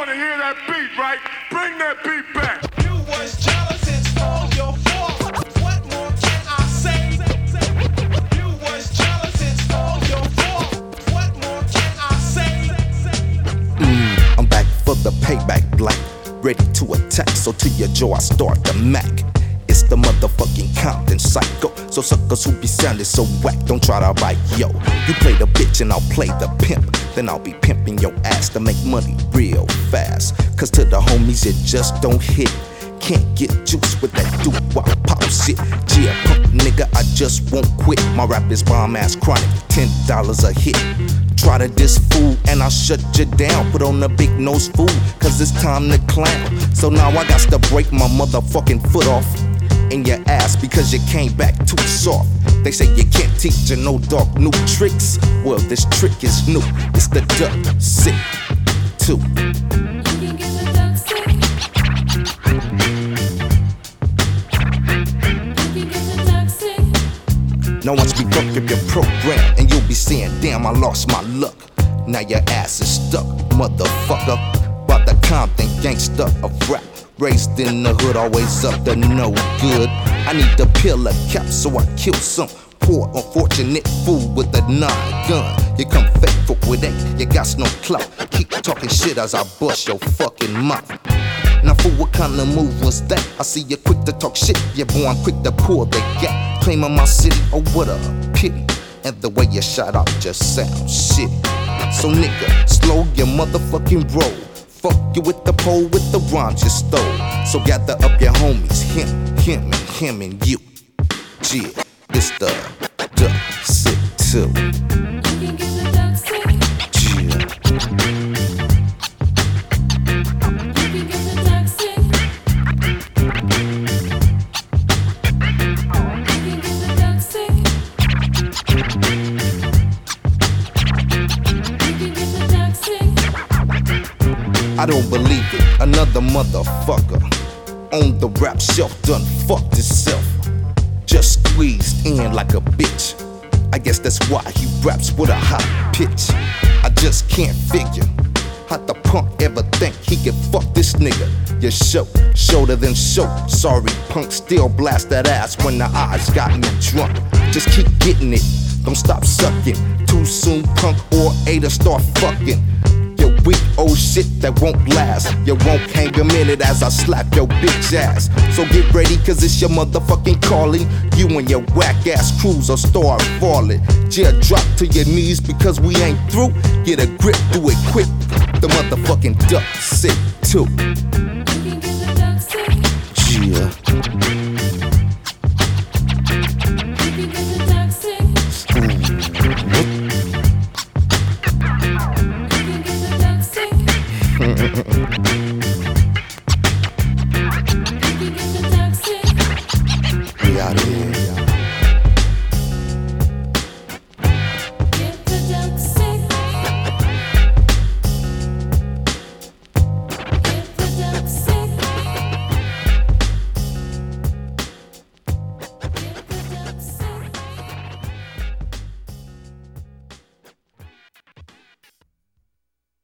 wanna hear that beat, right? Bring that beat back. You was jealous, it's all your fault. What more can I say? You was jealous, it's all your fault. What more can I say? I'm back for the payback, black. Ready to attack, so to your jaw I start the Mac. It's the motherfucking Compton Psycho. So suckers who be sounding so whack, don't try to bite, yo. You play the bitch and I'll play the pimp. Then I'll be pimping your ass to make money real fast. Cause to the homies it just don't hit. Can't get juice with that doo-wop pop shit. Yeah, punk nigga, I just won't quit. My rap is bomb ass chronic, $10 a hit. Try to diss fool and I'll shut you down. Put on a big nose fool, cause it's time to clown. So now I got to break my motherfucking foot off in your ass because you came back too soft. They say you can't teach you no dog new tricks. Well, this trick is new. It's the duck sick too. Now once we fuck up your program and you'll be saying, damn, I lost my luck. Now your ass is stuck, motherfucker. By the Compton gangster of rap. Raised in the hood, always up to no good. I need to peel a cap so I kill some poor unfortunate fool with a 9-gun. You come faithful with ain't, you got no clout. Keep talking shit as I bust your fucking mouth. Now fool, what kind of move was that? I see you quick to talk shit, yeah boy, I'm quick to pull the gap. Claiming my city, oh what a pity. And the way you shot out just sounds shitty. So nigga, slow your motherfucking roll. Fuck you with the pole, with the rhymes you stole. So gather up your homies, him and you. Yeah, it's the duck sick too. I don't believe it, another motherfucker on the rap shelf done fucked himself. Just squeezed in like a bitch. I guess that's why he raps with a high pitch. I just can't figure how the punk ever think he can fuck this nigga. Your show, shoulder than show. Sorry punk, still blast that ass when the eyes got me drunk. Just keep getting it, don't stop sucking. Too soon punk or A to start fucking. Weak old shit that won't last. You won't hang a minute as I slap your bitch ass. So get ready cause it's your motherfucking calling. You and your whack ass crews will start falling. Yeah, drop to your knees because we ain't through. Get a grip, do it quick. The motherfucking duck sick too.